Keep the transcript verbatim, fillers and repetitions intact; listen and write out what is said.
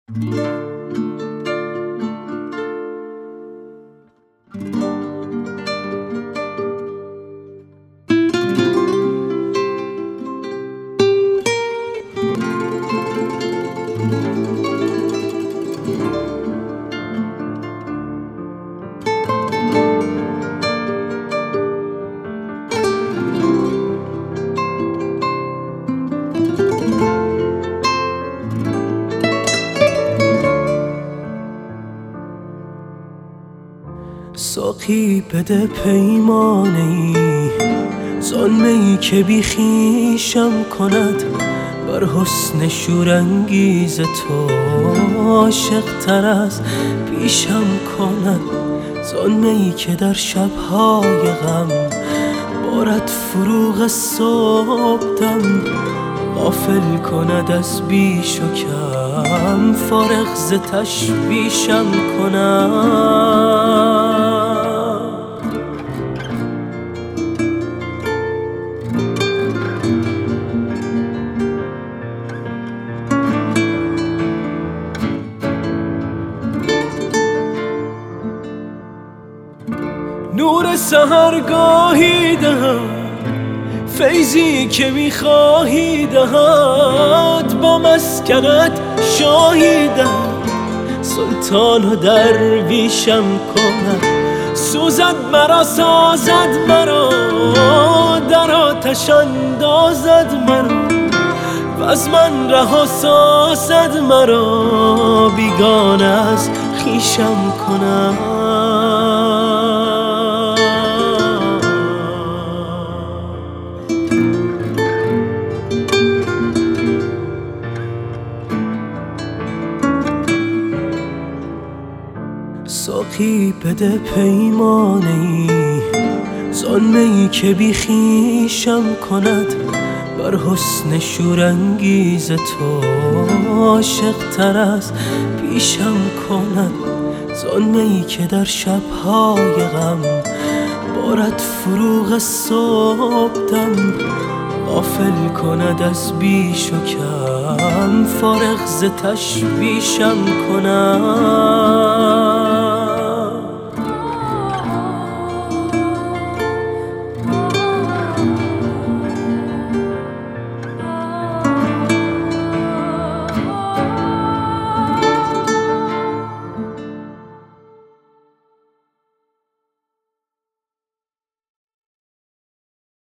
ساقی بده پیمانه ای ظلمه ای که بی خویشم کند، بر حسن شورانگیز تو عاشق تر از پیشم کند. ظلمه ای که در شبهای غم بارد فروغ صبحدم، غافل کند از بیش و کم، فارغ ز تشویشم کند. نور سحرگاهی دهم، فیضی که میخواهی دهد، با مسکنت شاهی دهم، سلطان و درویشم کند. سوزد مرا سازد مرا، در آتش اندازد مرا، و از من رها سازد مرا، بیگانه از خویشم کند. ساقی بده پیمانه ای ظلمه ای که بی خویشم کند، بر حسن شورانگیز تو عاشق تر از پیشم کند. ظلمه ای که در شبهای غم بارد فروغ صبحدم، غافل کند از بیش و کم، فارغ ز تشویشم کند.